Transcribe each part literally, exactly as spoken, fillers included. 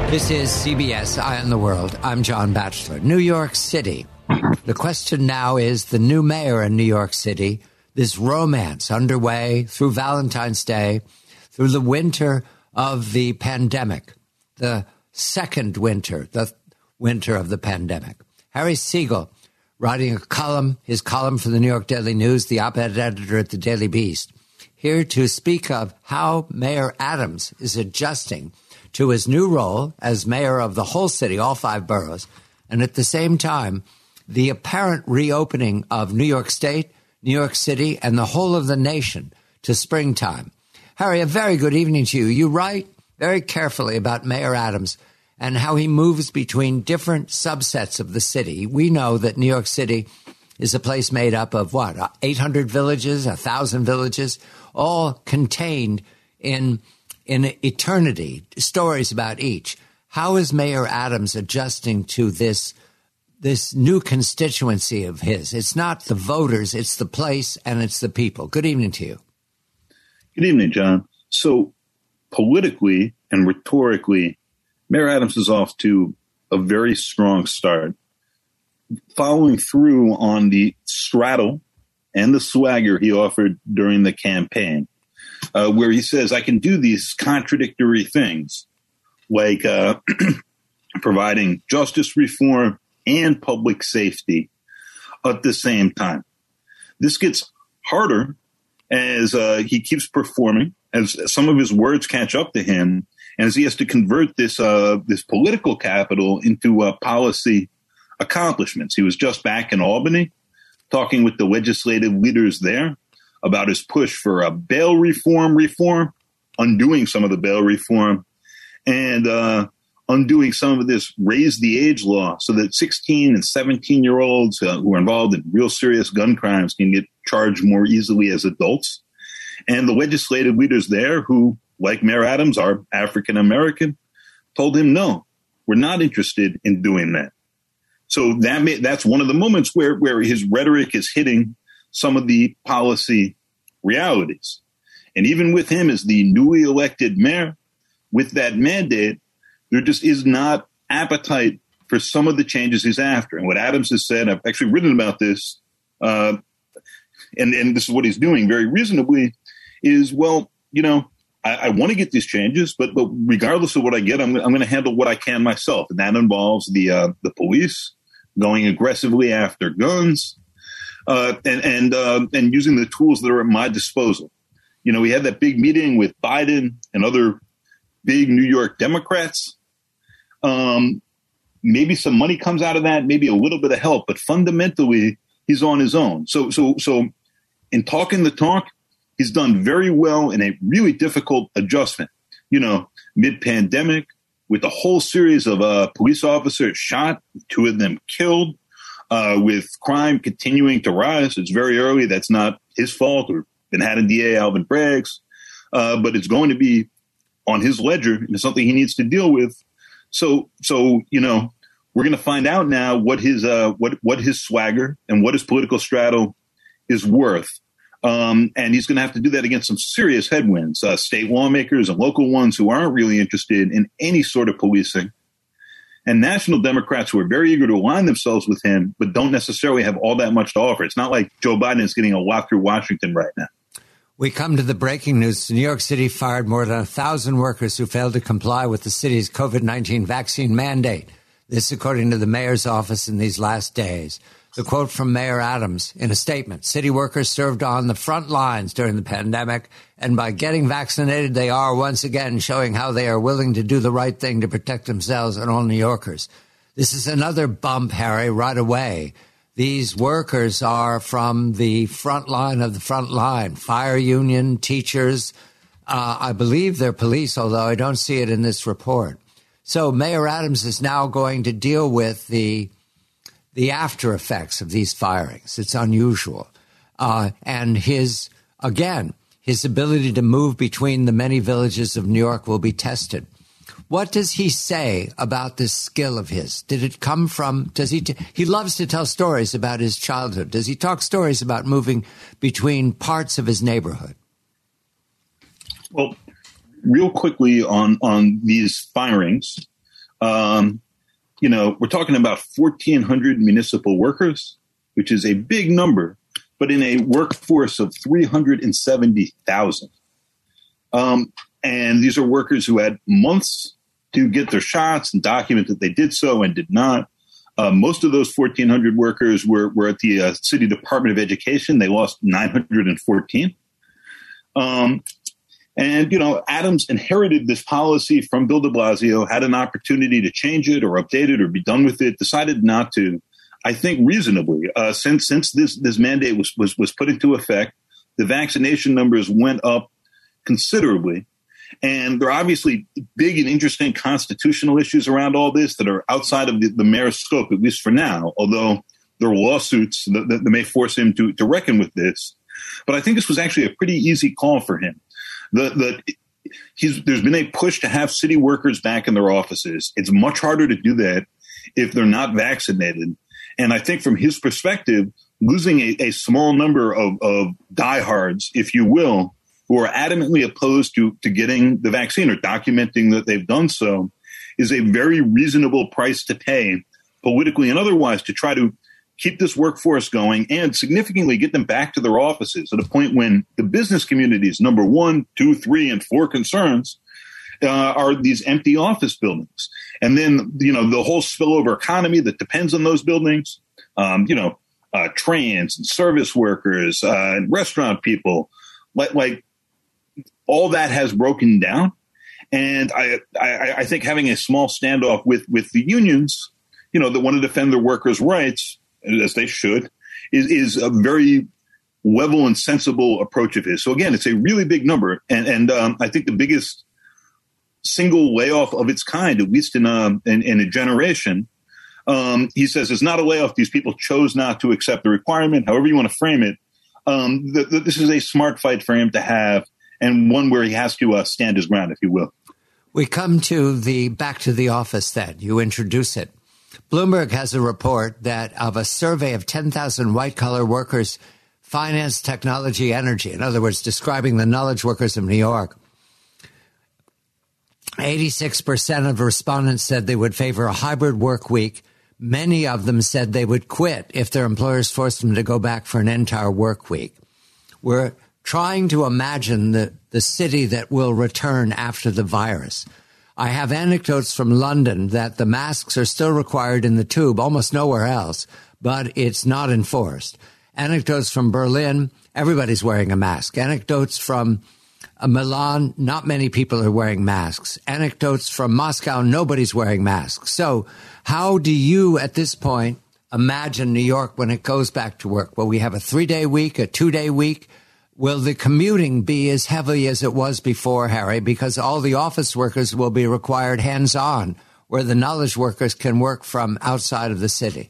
This is C B S Eye on the World. I'm John Batchelor. New York City. The question now is the new mayor in New York City, this romance underway through Valentine's Day, through the winter of the pandemic, the second winter, the winter of the pandemic. Harry Siegel, writing a column, his column for the New York Daily News, the op-ed editor at the Daily Beast, here to speak of how Mayor Adams is adjusting to his new role as mayor of the whole city, all five boroughs, and at the same time, the apparent reopening of New York State, New York City, and the whole of the nation to springtime. Harry, a very good evening to you. You write very carefully about Mayor Adams and how he moves between different subsets of the city. We know that New York City is a place made up of, what, eight hundred villages, one thousand villages, all contained in in eternity, stories about each. How is Mayor Adams adjusting to this this new constituency of his? It's not the voters, it's the place, and it's the people. Good evening to you. Good evening, John. So politically and rhetorically, Mayor Adams is off to a very strong start, following through on the straddle and the swagger he offered during the campaign. Uh, where he says, I can do these contradictory things, like uh, providing justice reform and public safety at the same time. This gets harder as uh, he keeps performing, as some of his words catch up to him, and as he has to convert this uh, this political capital into uh, policy accomplishments. He was just back in Albany talking with the legislative leaders there about his push for a bail reform reform, undoing some of the bail reform, and uh, undoing some of this raise the age law so that sixteen and seventeen-year-olds uh, who are involved in real serious gun crimes can get charged more easily as adults. And the legislative leaders there, who, like Mayor Adams, are African-American, told him, no, we're not interested in doing that. So that may, that's one of the moments where, where his rhetoric is hitting some of the policy realities. And even with him as the newly elected mayor, with that mandate, there just is not appetite for some of the changes he's after. And what Adams has said, I've actually written about this, uh, and, and this is what he's doing very reasonably, is, well, you know, I, I want to get these changes, but but regardless of what I get, I'm, I'm going to handle what I can myself. And that involves the uh, the police going aggressively after guns, Uh, and and uh, and using the tools that are at my disposal. You know, we had that big meeting with Biden and other big New York Democrats. Um, maybe some money comes out of that, maybe a little bit of help, but fundamentally, he's on his own. So so so in talking the talk, he's done very well in a really difficult adjustment. You know, mid-pandemic, with a whole series of uh, police officers shot, two of them killed. Uh, with crime continuing to rise. It's very early. That's not his fault, or Manhattan D A Alvin Bragg's, uh, but it's going to be on his ledger, and it's something he needs to deal with. So, so you know, we're going to find out now what his uh, what what his swagger and what his political straddle is worth, um, and he's going to have to do that against some serious headwinds, uh, state lawmakers and local ones who aren't really interested in any sort of policing. And national Democrats who are very eager to align themselves with him, but don't necessarily have all that much to offer. It's not like Joe Biden is getting a walk through Washington right now. We come to the breaking news. New York City fired more than a thousand workers who failed to comply with the city's COVID nineteen vaccine mandate. This, according to the mayor's office in these last days. The quote from Mayor Adams in a statement: city workers served on the front lines during the pandemic, and by getting vaccinated, they are once again showing how they are willing to do the right thing to protect themselves and all New Yorkers. This is another bump, Harry, right away. These workers are from the front line of the front line, fire union, teachers. Uh, I believe they're police, although I don't see it in this report. So Mayor Adams is now going to deal with the the after effects of these firings. It's unusual. Uh, and his, again, his ability to move between the many villages of New York will be tested. What does he say about this skill of his? Did it come from, does he, t- he loves to tell stories about his childhood. Does he talk stories about moving between parts of his neighborhood? Well, real quickly on, on these firings. Um, you know, we're talking about fourteen hundred municipal workers, which is a big number, but in a workforce of three hundred seventy thousand. Um, and these are workers who had months to get their shots and document that they did so and did not. Uh, most of those fourteen hundred workers were, were at the uh, City Department of Education. They lost nine hundred fourteen. Um, and, you know, Adams inherited this policy from Bill de Blasio, had an opportunity to change it or update it or be done with it, decided not to. I think reasonably, uh, since since this, this mandate was, was, was put into effect, the vaccination numbers went up considerably. And there are obviously big and interesting constitutional issues around all this that are outside of the, the mayor's scope, at least for now, although there are lawsuits that, that may force him to, to reckon with this. But I think this was actually a pretty easy call for him. The, the, he's, there's been a push to have city workers back in their offices. It's much harder to do that if they're not vaccinated. And I think from his perspective, losing a, a small number of, of diehards, if you will, who are adamantly opposed to, to getting the vaccine or documenting that they've done so, is a very reasonable price to pay politically and otherwise to try to keep this workforce going and significantly get them back to their offices at a point when the business community's number one, two, three, and four concerns uh, are these empty office buildings. And then, you know, the whole spillover economy that depends on those buildings, um, you know, uh, trains and service workers uh, and restaurant people, like, like all that has broken down. And I, I, I think having a small standoff with, with the unions, you know, that want to defend their workers' rights, as they should, is, is a very level and sensible approach of his. So again, it's a really big number. And, and um, I think the biggest single layoff of its kind, at least in a, in, in a generation, um, he says it's not a layoff. These people chose not to accept the requirement, however you want to frame it. Um, the, the, this is a smart fight for him to have, and one where he has to uh, stand his ground, if you will. We come to the back to the office then. You introduce it. Bloomberg has a report that of a survey of ten thousand white-collar workers, finance, technology, energy, in other words, describing the knowledge workers of New York, eighty-six percent of respondents said they would favor a hybrid work week. Many of them said they would quit if their employers forced them to go back for an entire work week. We're trying to imagine the, the city that will return after the virus. I have anecdotes from London that the masks are still required in the tube, almost nowhere else, but it's not enforced. Anecdotes from Berlin, everybody's wearing a mask. Anecdotes from uh, Milan, not many people are wearing masks. Anecdotes from Moscow, nobody's wearing masks. So how do you, at this point, imagine New York when it goes back to work? Will we have a three-day week, a two-day week? Will the commuting be as heavy as it was before, Harry? Because all the office workers will be required hands-on, where the knowledge workers can work from outside of the city.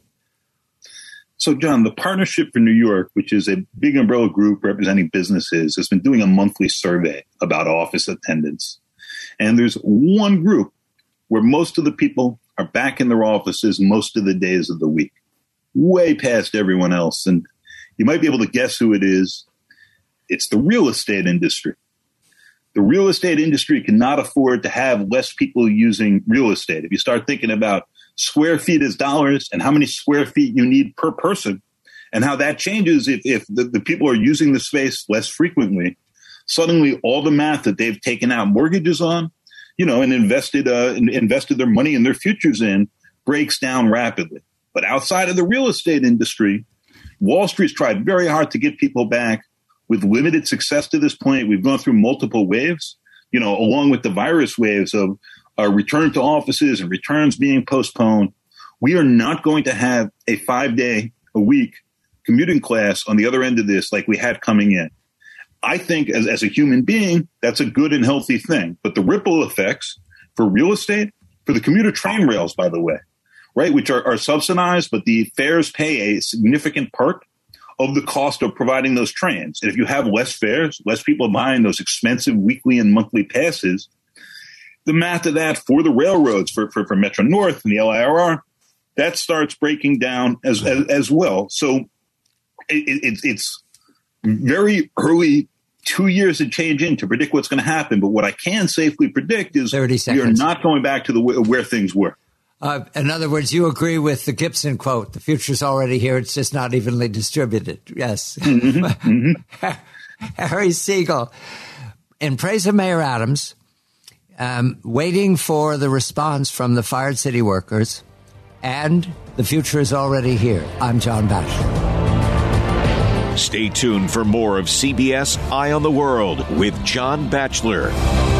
So, John, the Partnership for New York, which is a big umbrella group representing businesses, has been doing a monthly survey about office attendance. And there's one group where most of the people are back in their offices most of the days of the week, way past everyone else. And you might be able to guess who it is. It's the real estate industry. The real estate industry cannot afford to have less people using real estate. If you start thinking about square feet as dollars and how many square feet you need per person and how that changes if, if the, the people are using the space less frequently, suddenly all the math that they've taken out mortgages on, you know, and invested, uh, invested their money and their futures in breaks down rapidly. But outside of the real estate industry, Wall Street's tried very hard to get people back. With limited success to this point, we've gone through multiple waves, you know, along with the virus waves of uh, return to offices and returns being postponed. We are not going to have a five-day a week commuting class on the other end of this like we had coming in. I think as, as a human being, that's a good and healthy thing. But the ripple effects for real estate, for the commuter train rails, by the way, right, which are, are subsidized, but the fares pay a significant part of the cost of providing those trains. And if you have less fares, less people buying those expensive weekly and monthly passes, the math of that for the railroads, for, for, for Metro North and the L I R R, that starts breaking down as, as, as well. So it, it, it's very early, two years to change in to predict what's going to happen. But what I can safely predict is we are not going back to the where things were. Uh, in other words, you agree with the Gibson quote, the future's already here, it's just not evenly distributed. Yes. Mm-hmm. Mm-hmm. Harry Siegel, in praise of Mayor Adams, um, waiting for the response from the fired city workers, and the future is already here. I'm John Batchelor. Stay tuned for more of C B S Eye on the World with John Batchelor.